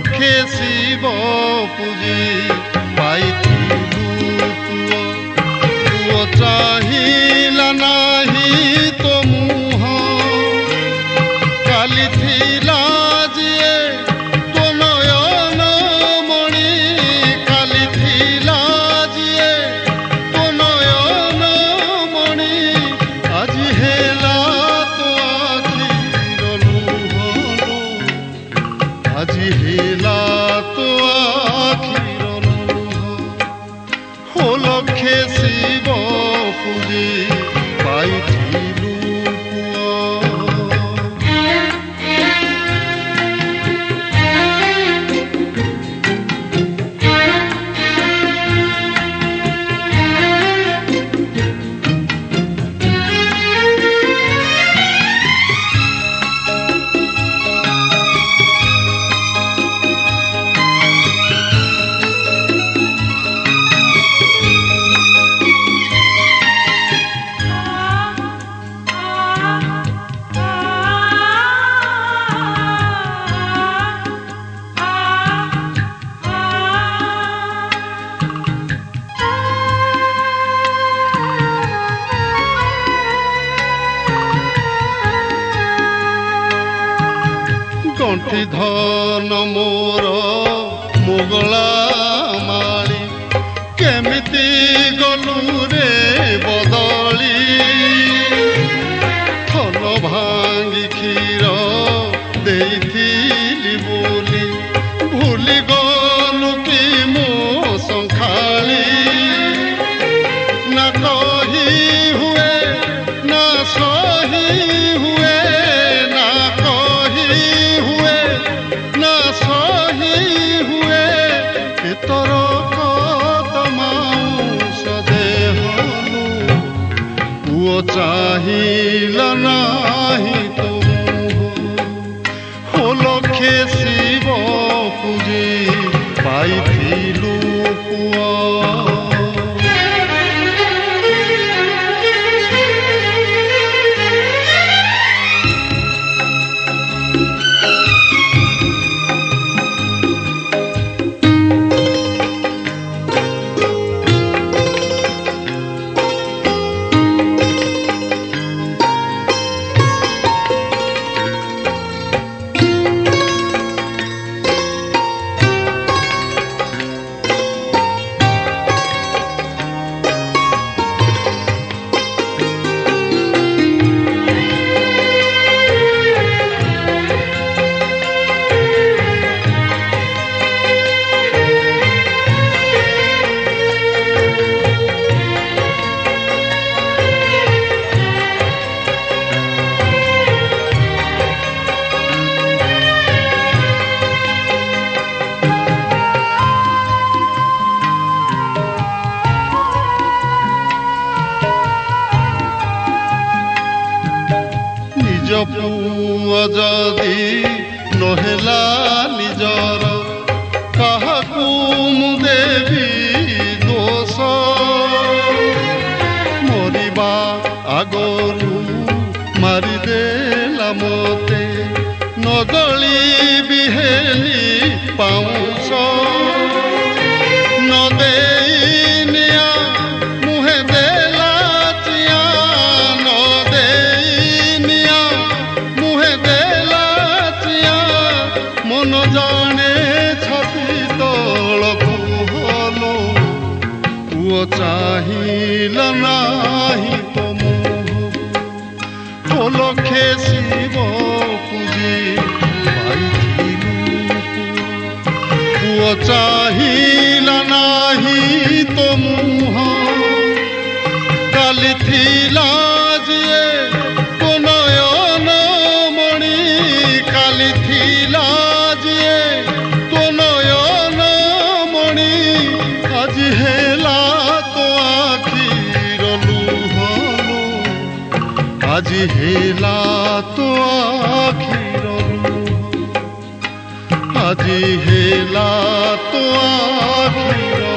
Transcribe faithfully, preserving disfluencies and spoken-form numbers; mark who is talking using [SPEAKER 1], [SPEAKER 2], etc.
[SPEAKER 1] ଲକ୍ଷେ ଶିବ ପୂଜି ପାଇଥିଲୁ ପୁଅ ପୁଅ ଚାହିଁଲା ନାହିଁ ତୋ ମୁହଁ କାଲି ଥିଲା ଯିଏ ତୋ ନୟନ ମଣି କାଲି ଥିଲା ଯିଏ ତୋ ନୟନ ମଣି ଆଜି ହେଲା ତୋ ଆଖିର ଲୁହ ଆଜି ହେଲା ତୋ ଆଖିର ଲୁହ ହୋ ଲକ୍ଷେ ଶିବ ପୂଜି ପାଇଥିଲୁ ଗଣ୍ଠି ଧନ ମୋର ମୋଗଳା ମାଳି କେମିତି ଗଲୁ ରେ ବଦଳି ଥନ ଭାଙ୍ଗି କ୍ଷୀର ଦେଇଥିଲି ବୋଲି ଭୁଲି ଗଲୁ କି ମୋ ସଂଖାଳି ନା କହି ହୁଏ ନା ସହି ହୁଏ ନା କହି ହୁଏ ନା ସହି ହୁଏ ତୋର କଦମାଉଷ ଦେହରୁ ପୁଅ ଚାହିଁଲା ନାହିଁ ତୋ ମୁହଁ ହୋ ଲକ୍ଷେ ଶିବ ପୂଜି ପାଇଥିଲୁ ପୁଅ ପୁଅ ଯଦି ନହେଲା ନିଜର କାହାକୁ ମୁଁ ଦେବି ଦୋଷ ମରିବା ଆଗରୁ ମାରିଦେଲା ମୋତେ ନଦଳିବି ହେଲି ପାଉଁଶ ନ ଦେଇ ନିଆ ମୁହେଁ ଦେଲା ଚିଆ ନ ଦେଇ ନିଆ ମୁହେଁ ଦେଲା ଚିଆ ମନ ଜାଣେ ଛାତି ତଳକୁ ହଲୋ ପୁଅ ଚାହିଁଲା ନାହିଁ ତୋ ମୁହଁ ହୋ ଲକ୍ଷେ ଶିବ ପୂଜି ପାଇଥିଲୁ ପୁଅ ଚାହିଁଲା ନାହିଁ ତୋ ମୁହଁ କାଲି ଥିଲା ଯିଏ ତୋ ନୟନ ମଣି କାଲି ଥିଲା ଯିଏ ତୋ ନୟନ ମଣି ଆଜି ହେଲା ତୋ ଆଖିର ଲୁହ ଆଜି ହେଲା ତୋ ଆଖିର ଲୁହ ଆଜି ହେଲା ତୋ ଆଖିର